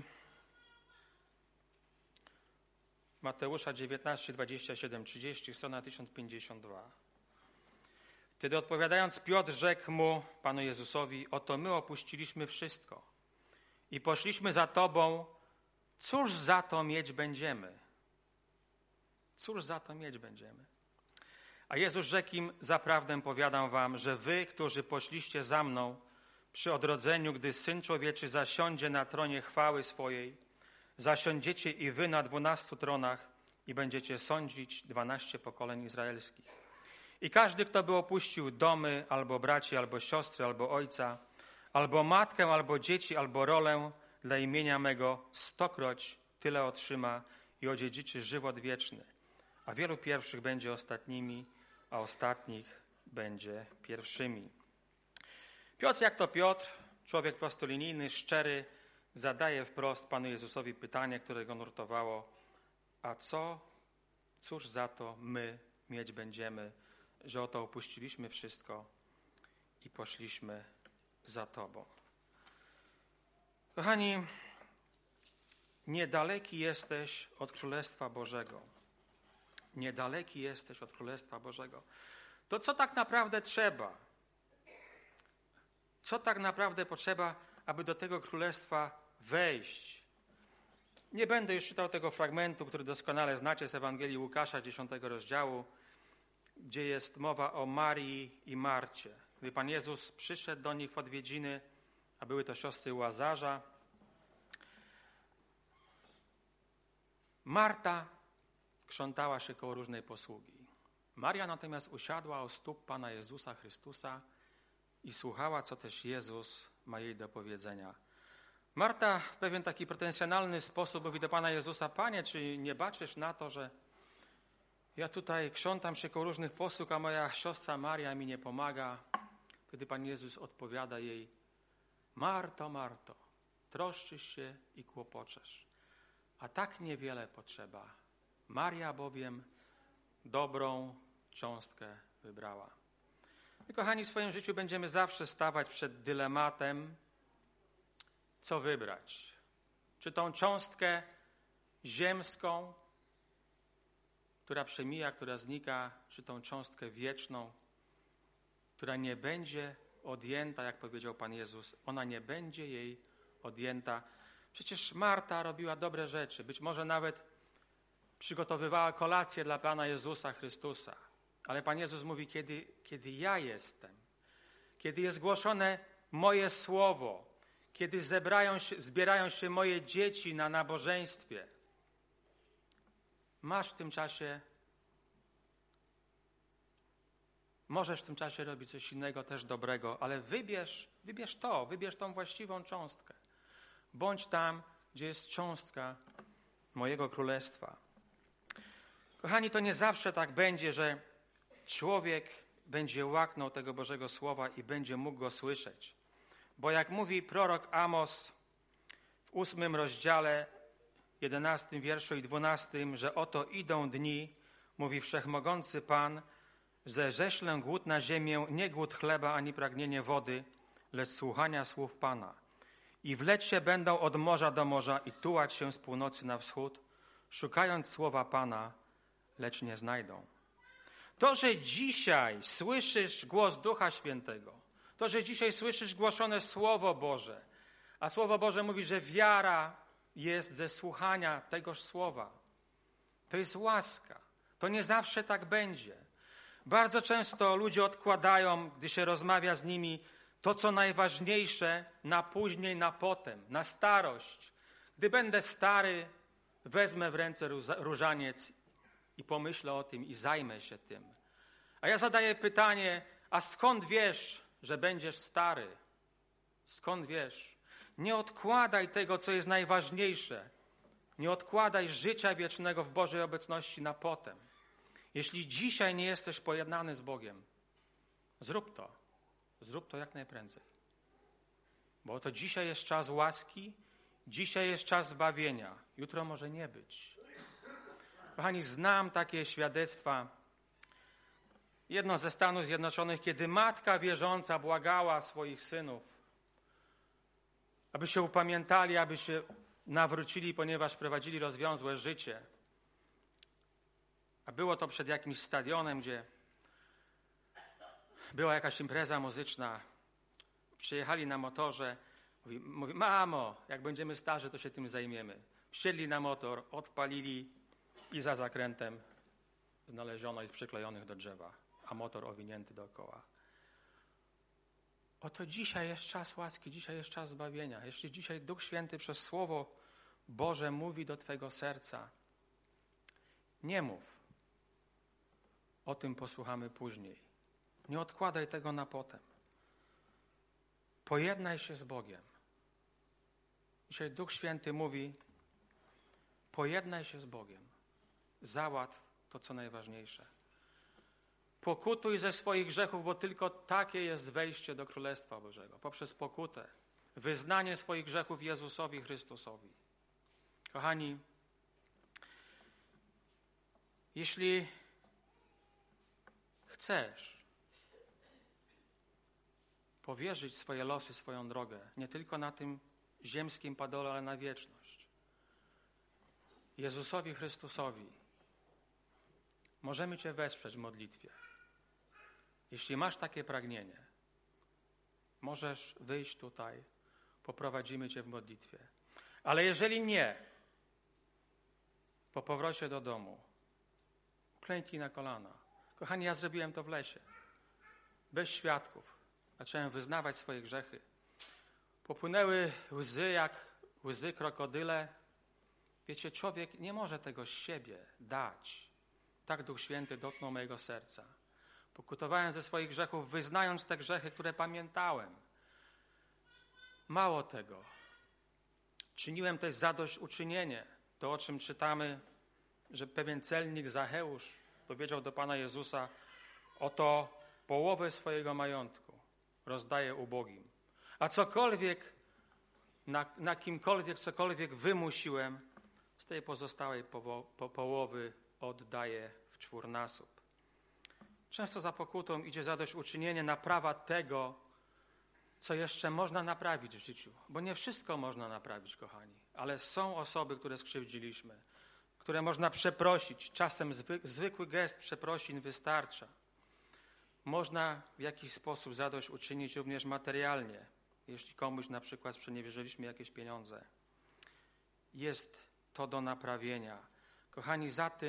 Mateusza 19, 27, 30, strona 1052. Wtedy odpowiadając Piotr rzekł mu, Panu Jezusowi, oto my opuściliśmy wszystko i poszliśmy za Tobą, cóż za to mieć będziemy? Cóż za to mieć będziemy? A Jezus rzekł im, zaprawdę powiadam wam, że wy, którzy poszliście za mną przy odrodzeniu, gdy Syn Człowieczy zasiądzie na tronie chwały swojej, zasiądziecie i wy na 12 tronach i będziecie sądzić 12 pokoleń izraelskich. I każdy, kto by opuścił domy, albo braci, albo siostry, albo ojca, albo matkę, albo dzieci, albo rolę dla imienia mego, 100-kroć tyle otrzyma i odziedziczy żywot wieczny. A wielu pierwszych będzie ostatnimi, a ostatnich będzie pierwszymi. Piotr, jak to Piotr, człowiek prostolinijny, szczery, zadaje wprost Panu Jezusowi pytanie, które go nurtowało. A cóż za to my mieć będziemy, że oto opuściliśmy wszystko i poszliśmy za Tobą. Kochani, niedaleki jesteś od Królestwa Bożego. Niedaleki jesteś od Królestwa Bożego. To co tak naprawdę trzeba? Co tak naprawdę potrzeba, aby do tego Królestwa wejść? Nie będę już czytał tego fragmentu, który doskonale znacie z Ewangelii Łukasza, 10 rozdziału, gdzie jest mowa o Marii i Marcie. Gdy Pan Jezus przyszedł do nich w odwiedziny, a były to siostry Łazarza, Marta krzątała się koło różnej posługi. Maria natomiast usiadła u stóp Pana Jezusa Chrystusa i słuchała, co też Jezus ma jej do powiedzenia. Marta w pewien taki pretensjonalny sposób mówi do Pana Jezusa, Panie, czy nie baczysz na to, że ja tutaj krzątam się koło różnych posług, a moja siostra Maria mi nie pomaga? Wtedy Pan Jezus odpowiada jej, Marto, Marto, troszczysz się i kłopoczesz, a tak niewiele potrzeba. Maria bowiem dobrą cząstkę wybrała. My, kochani, w swoim życiu będziemy zawsze stawać przed dylematem, co wybrać. Czy tą cząstkę ziemską, która przemija, która znika, czy tą cząstkę wieczną, która nie będzie odjęta, jak powiedział Pan Jezus. Ona nie będzie jej odjęta. Przecież Marta robiła dobre rzeczy. Być może nawet przygotowywała kolację dla Pana Jezusa Chrystusa. Ale Pan Jezus mówi, kiedy ja jestem, kiedy jest głoszone moje słowo, kiedy zbierają się moje dzieci na nabożeństwie, możesz w tym czasie robić coś innego, też dobrego, ale wybierz tą właściwą cząstkę. Bądź tam, gdzie jest cząstka mojego królestwa. Kochani, to nie zawsze tak będzie, że człowiek będzie łaknął tego Bożego Słowa i będzie mógł go słyszeć. Bo jak mówi prorok Amos w 8 rozdziale, 11 wierszu i 12, że oto idą dni, mówi Wszechmogący Pan, że ześlę głód na ziemię, nie głód chleba ani pragnienie wody, lecz słuchania słów Pana. I wleć się będą od morza do morza i tułać się z północy na wschód, szukając słowa Pana, lecz nie znajdą. To, że dzisiaj słyszysz głos Ducha Świętego, to, że dzisiaj słyszysz głoszone Słowo Boże, a Słowo Boże mówi, że wiara jest ze słuchania tegoż Słowa. To jest łaska. To nie zawsze tak będzie. Bardzo często ludzie odkładają, gdy się rozmawia z nimi, to, co najważniejsze, na później, na potem, na starość. Gdy będę stary, wezmę w ręce różaniec i pomyślę o tym i zajmę się tym. A ja zadaję pytanie, a skąd wiesz, że będziesz stary? Skąd wiesz? Nie odkładaj tego, co jest najważniejsze. Nie odkładaj życia wiecznego w Bożej obecności na potem. Jeśli dzisiaj nie jesteś pojednany z Bogiem, Zrób to. Zrób to jak najprędzej. Bo to dzisiaj jest czas łaski, dzisiaj jest czas zbawienia. Jutro może nie być. Kochani, znam takie świadectwa. Jedno ze Stanów Zjednoczonych, kiedy matka wierząca błagała swoich synów, aby się upamiętali, aby się nawrócili, ponieważ prowadzili rozwiązłe życie. A było to przed jakimś stadionem, gdzie była jakaś impreza muzyczna. Przyjechali na motorze. Mówi, mamo, jak będziemy starzy, to się tym zajmiemy. Wsiedli na motor, odpalili i za zakrętem znaleziono ich przyklejonych do drzewa, a motor owinięty dookoła. Oto dzisiaj jest czas łaski, dzisiaj jest czas zbawienia. Jeśli dzisiaj Duch Święty przez Słowo Boże mówi do twojego serca, nie mów. O tym posłuchamy później. Nie odkładaj tego na potem. Pojednaj się z Bogiem. Dzisiaj Duch Święty mówi, pojednaj się z Bogiem. Załatw to, co najważniejsze. Pokutuj ze swoich grzechów, bo tylko takie jest wejście do Królestwa Bożego. Poprzez pokutę. Wyznanie swoich grzechów Jezusowi Chrystusowi. Kochani, jeśli chcesz powierzyć swoje losy, swoją drogę, nie tylko na tym ziemskim padole, ale na wieczność, Jezusowi Chrystusowi, możemy Cię wesprzeć w modlitwie. Jeśli masz takie pragnienie, możesz wyjść tutaj, poprowadzimy Cię w modlitwie. Ale jeżeli nie, po powrocie do domu, klęknij na kolana. Kochani, ja zrobiłem to w lesie. Bez świadków. Zacząłem wyznawać swoje grzechy. Popłynęły łzy jak łzy krokodyle. Wiecie, człowiek nie może tego z siebie dać. Tak Duch Święty dotknął mojego serca. Pokutowałem ze swoich grzechów, wyznając te grzechy, które pamiętałem. Mało tego. Czyniłem też zadośćuczynienie. To, o czym czytamy, że pewien celnik Zacheusz powiedział do Pana Jezusa, oto połowę swojego majątku rozdaję ubogim. A cokolwiek, na kimkolwiek, cokolwiek wymusiłem, z tej pozostałej połowy oddaję w czwórnasób. Często za pokutą idzie zadośćuczynienie, naprawa tego, co jeszcze można naprawić w życiu. Bo nie wszystko można naprawić, kochani. Ale są osoby, które skrzywdziliśmy, które można przeprosić. Czasem zwykły gest przeprosin wystarcza. Można w jakiś sposób zadośćuczynić również materialnie, jeśli komuś na przykład sprzeniewierzyliśmy jakieś pieniądze. Jest to do naprawienia. Kochani,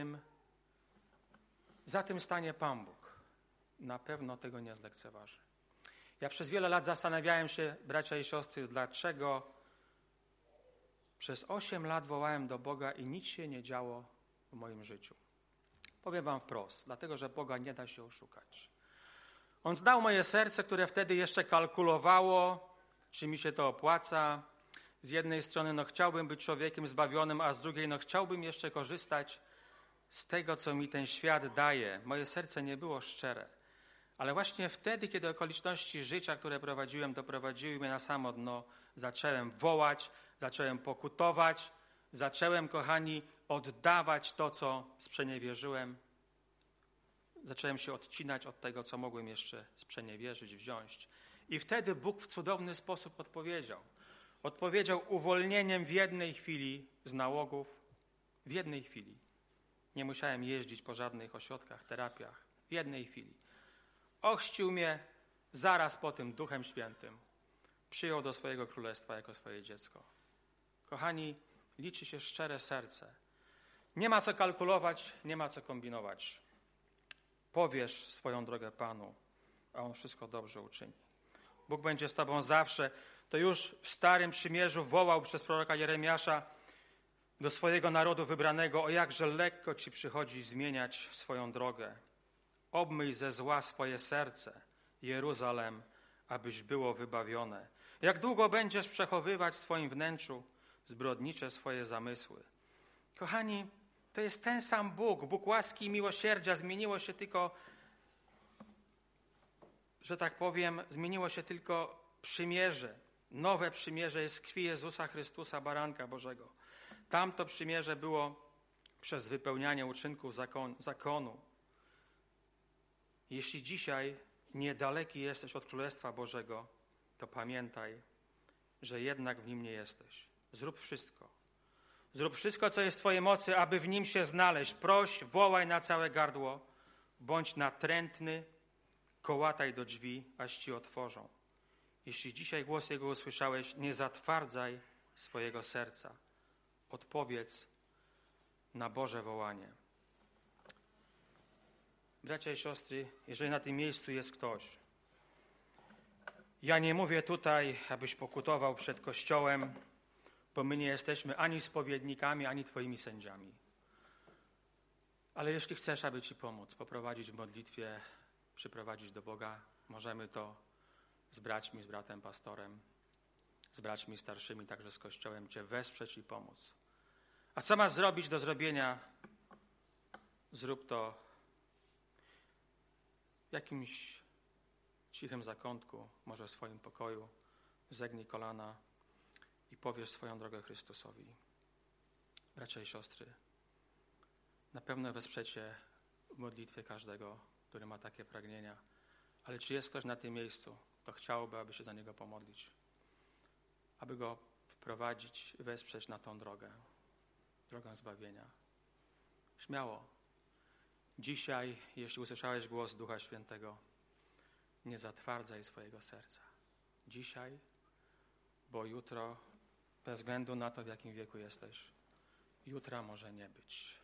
za tym stanie Pan Bóg. Na pewno tego nie zlekceważy. Ja przez wiele lat zastanawiałem się, bracia i siostry, dlaczego przez 8 lat wołałem do Boga i nic się nie działo w moim życiu. Powiem wam wprost, dlatego, że Boga nie da się oszukać. On znał moje serce, które wtedy jeszcze kalkulowało, czy mi się to opłaca. Z jednej strony chciałbym być człowiekiem zbawionym, a z drugiej chciałbym jeszcze korzystać z tego, co mi ten świat daje. Moje serce nie było szczere. Ale właśnie wtedy, kiedy okoliczności życia, które prowadziłem, doprowadziły mnie na samo dno, zacząłem wołać, zacząłem pokutować, zacząłem, kochani, oddawać to, co sprzeniewierzyłem. Zacząłem się odcinać od tego, co mogłem jeszcze sprzeniewierzyć, wziąć. I wtedy Bóg w cudowny sposób odpowiedział. Odpowiedział uwolnieniem w jednej chwili z nałogów. W jednej chwili. Nie musiałem jeździć po żadnych ośrodkach, terapiach. W jednej chwili. Ochrzcił mnie zaraz po tym Duchem Świętym. Przyjął do swojego królestwa jako swoje dziecko. Kochani, liczy się szczere serce. Nie ma co kalkulować, nie ma co kombinować. Powierz swoją drogę Panu, a On wszystko dobrze uczyni. Bóg będzie z tobą zawsze. To już w Starym Przymierzu wołał przez proroka Jeremiasza do swojego narodu wybranego, o jakże lekko ci przychodzi zmieniać swoją drogę. Obmyj ze zła swoje serce, Jeruzalem, abyś było wybawione. Jak długo będziesz przechowywać w twoim wnętrzu zbrodnicze swoje zamysły? Kochani, to jest ten sam Bóg, Bóg łaski i miłosierdzia. Zmieniło się tylko że tak powiem, zmieniło się tylko przymierze. Nowe przymierze jest z krwi Jezusa Chrystusa, Baranka Bożego. Tamto przymierze było przez wypełnianie uczynków zakonu. Jeśli dzisiaj niedaleki jesteś od Królestwa Bożego, to pamiętaj, że jednak w Nim nie jesteś. Zrób wszystko. Zrób wszystko, co jest w Twojej mocy, aby w Nim się znaleźć. Proś, wołaj na całe gardło, bądź natrętny, kołataj do drzwi, aż Ci otworzą. Jeśli dzisiaj głos Jego usłyszałeś, nie zatwardzaj swojego serca. Odpowiedz na Boże wołanie. Bracia i siostry, jeżeli na tym miejscu jest ktoś, ja nie mówię tutaj, abyś pokutował przed Kościołem, bo my nie jesteśmy ani spowiednikami, ani Twoimi sędziami. Ale jeśli chcesz, aby Ci pomóc, poprowadzić w modlitwie, przyprowadzić do Boga, możemy to z braćmi, z bratem pastorem, z braćmi starszymi, także z Kościołem Cię wesprzeć i pomóc. A co masz zrobić do zrobienia? Zrób to w jakimś cichym zakątku, może w swoim pokoju. Zegnij kolana i powiesz swoją drogę Chrystusowi. Bracia i siostry, na pewno wesprzecie w modlitwie każdego, który ma takie pragnienia. Ale czy jest ktoś na tym miejscu, kto chciałby, aby się za niego pomodlić? Aby go wprowadzić, wesprzeć na tą drogę zbawienia. Śmiało. Dzisiaj, jeśli usłyszałeś głos Ducha Świętego, nie zatwardzaj swojego serca. Dzisiaj, bo jutro, bez względu na to, w jakim wieku jesteś, jutra może nie być.